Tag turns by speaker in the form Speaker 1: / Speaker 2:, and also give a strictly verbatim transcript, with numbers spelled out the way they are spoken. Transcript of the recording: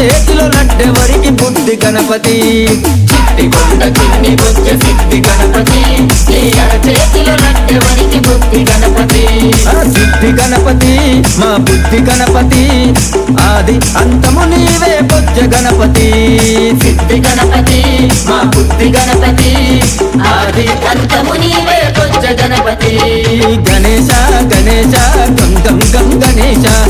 Speaker 1: చేతిలో లడ్డెవరికి బుద్ధి గణపతి
Speaker 2: చిట్టి కొండ చిన్ని బొచ్చ సిద్ధి గణపతి నీ చేతిలో లడ్డెవరికి బుద్ధి గణపతి
Speaker 1: ఆ సిద్ధి గణపతి మా బుద్ధి గణపతి ఆది అంతము నీవే బొజ్జ గణపతి
Speaker 2: సిద్ధి గణపతి మా బుద్ధి గణపతి ఆది అంతము నీవే బొజ్జ గణపతి
Speaker 1: గణేశ గణేశ గం గం గం గణేశ